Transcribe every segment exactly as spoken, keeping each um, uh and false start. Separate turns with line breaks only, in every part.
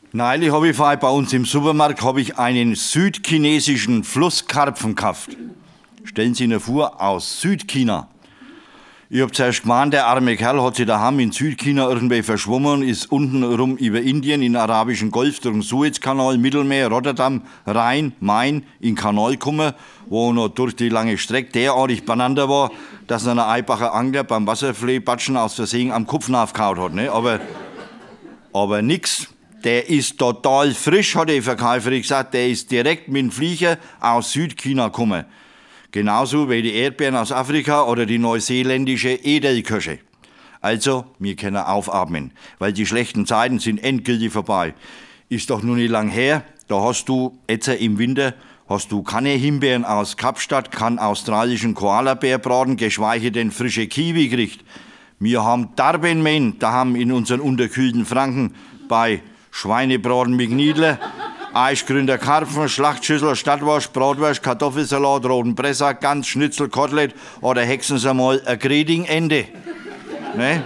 Neulich habe ich bei uns im Supermarkt habe ich einen südchinesischen Flusskarpfen gekauft. Stellen Sie sich vor, aus Südchina. Ich habe zuerst gemeint, der arme Kerl hat sich daheim in Südchina irgendwie verschwommen, ist unten rum über Indien, in den arabischen Golf, durch den Suezkanal, Mittelmeer, Rotterdam, Rhein, Main, in den Kanal gekommen, wo noch durch die lange Strecke derartig beieinander war, dass ein einfacher Angler beim Wasserfleebatschen aus Versehen am Kopf nachgehauen hat. Ne? Aber, aber nix. Der ist total frisch, hat die Verkäuferin gesagt. Der ist direkt mit dem Flieger aus Südchina gekommen. Genauso wie die Erdbeeren aus Afrika oder die neuseeländische Edelkirsche. Also, wir können aufatmen, weil die schlechten Zeiten sind endgültig vorbei. Ist doch nur nicht lang her, da hast du jetzt im Winter hast du keine Himbeeren aus Kapstadt, keinen australischen Koalabärbraten, geschweige denn frische Kiwi gekriegt. Wir haben Darbenmen daheim in unseren unterkühlten Franken bei Schweinebraten mit Gnidler, Eichgründer Karpfen, Schlachtschüssel, Stadtwurst, Bratwurst, Kartoffelsalat, roten Pressack, Gans, Schnitzel, Kotelett oder hexen Sie mal ein Gredingende. Ne?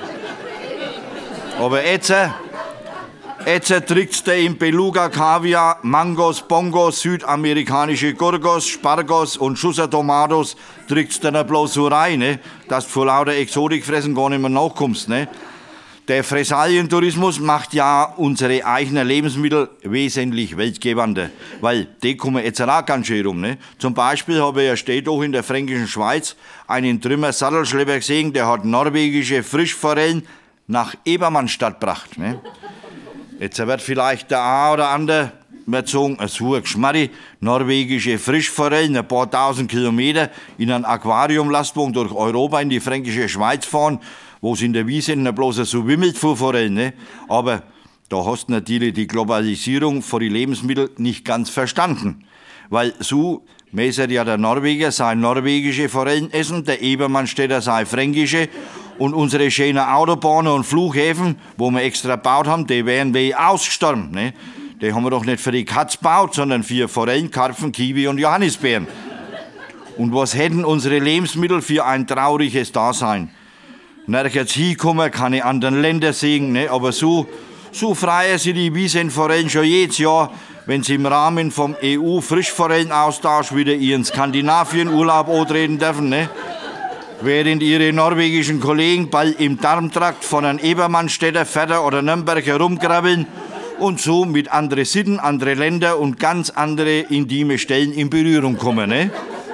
Aber jetzt, jetzt trickt's der im Beluga, Kaviar, Mangos, Bongos, südamerikanische Gurgos, Spargos und Schusser Tomatos, trickt's dann bloß so rein, ne? Dass du vor lauter Exotikfressen gar nicht mehr nachkommst. Ne? Der Fressalientourismus macht ja unsere eigenen Lebensmittel wesentlich weltgewandter, weil die kommen jetzt auch ganz schön rum. Ne? Zum Beispiel habe ich ja steht auch in der fränkischen Schweiz einen Trümmer Sattelschlepper gesehen, der hat norwegische Frischforellen nach Ebermannstadt gebracht. Ne? Jetzt wird vielleicht der eine oder andere mir sagen, ein hoher Geschmarri, norwegische Frischforellen, ein paar tausend Kilometer in einem Aquariumlastwagen durch Europa in die fränkische Schweiz fahren, wo es in der Wiese nicht bloß so wimmelt von Forellen. Ne? Aber da hast du natürlich die Globalisierung von den Lebensmitteln nicht ganz verstanden. Weil so mäßig ja der Norweger seine norwegische Forellen essen, der Ebermannstädter seine fränkische und unsere schönen Autobahnen und Flughäfen, wo wir extra gebaut haben, die wären wie ausgestorben. Ne? Die haben wir doch nicht für die Katz gebaut, sondern für Forellen, Karpfen, Kiwi und Johannisbeeren. Und was hätten unsere Lebensmittel für ein trauriges Dasein? Nirgends hinkommen, keine anderen Länder sehen, ne? Aber so, so freuen sie die Wiesenforellen schon jedes Jahr, wenn sie im Rahmen vom E U-Frischforellenaustausch wieder ihren Skandinavien-Urlaub antreten dürfen. Ne? Während ihre norwegischen Kollegen bald im Darmtrakt von einem Ebermannstädter, Vetter oder Nürnberg herumkrabbeln und so mit anderen Sitten, andere Länder und ganz andere intime Stellen in Berührung kommen. Ne?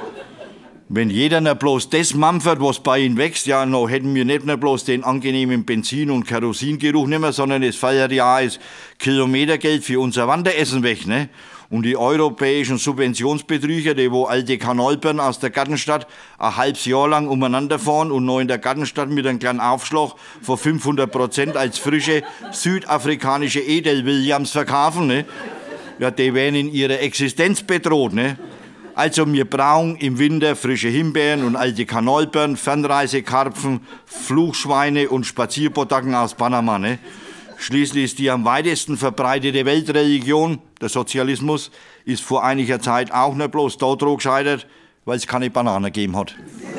Wenn jeder nur bloß das mampft, was bei ihnen wächst, ja, noch hätten wir nicht nur bloß den angenehmen Benzin- und Kerosingeruch nicht mehr, sondern es fällt ja als Kilometergeld für unser Wanderessen weg. Ne? Und die europäischen Subventionsbetrüger, die wo alte Kanalbirnen aus der Gartenstadt ein halbes Jahr lang umeinander fahren und noch in der Gartenstadt mit einem kleinen Aufschlag von fünfhundert Prozent als frische südafrikanische Edel-Williams verkaufen, ne? Ja, die werden in ihrer Existenz bedroht. Ne? Also wir brauchen im Winter frische Himbeeren und alte Kanalbeeren, Fernreisekarpfen, Fluchschweine und Spazierpotacken aus Panama. Ne? Schließlich ist die am weitesten verbreitete Weltreligion, der Sozialismus, ist vor einiger Zeit auch nicht bloß da gescheitert, weil es keine Bananen gegeben hat.